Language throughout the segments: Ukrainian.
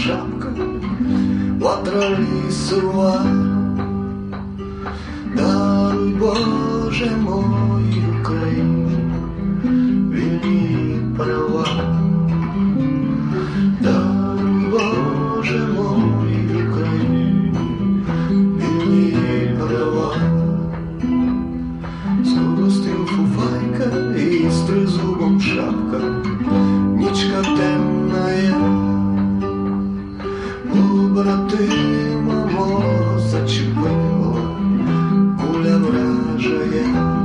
шапка, ватра лісова. Даруй, Боже, моїй Україні вільні права. Даруй, Боже, моїй Україні вільні права. Скоростив фуфайка і з тризубом шапка, нічка темна є. Побратима мого зачепила куля вражає.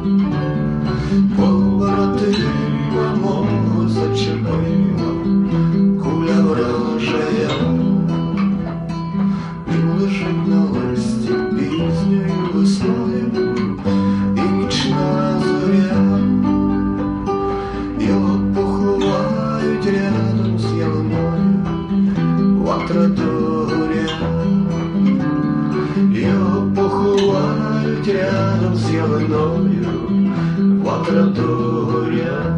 Побратима мого зачепила куля вражає. Він лежить на листі пізньою весною, і нічна зоря. Його поховають рядом з ялиною, ватра догоря. Його поховають рядом з ялиною, ватра догоря.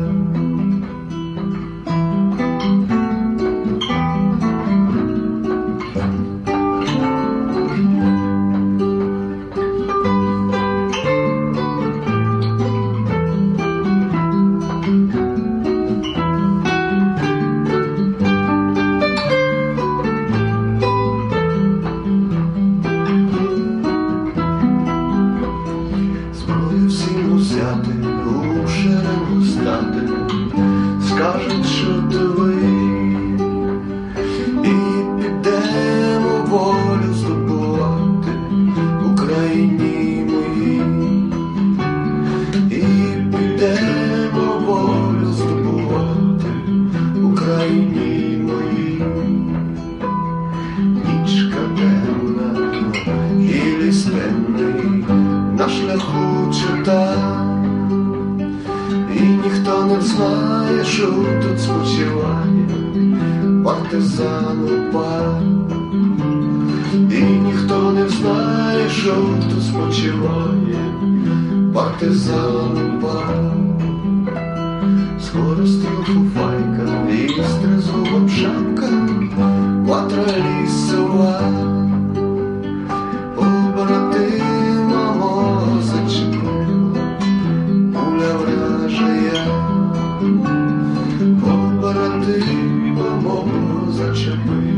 Всім взяти, у шеренгу стати, скажуть, що ти ви, і підемо волю здобувати Україні моїй, і підемо волю здобувати Україні моїй. Нічка темна і ліс темний на шляху чита, і ніхто не знає, що тут спочиває партизан УПА. І ніхто не знає, що тут спочиває партизан УПА. Скоростив фуфайка і з тризубом шапка, ватра лісова. Побратима мого зачепила куля вражає. Побратима мого зачепила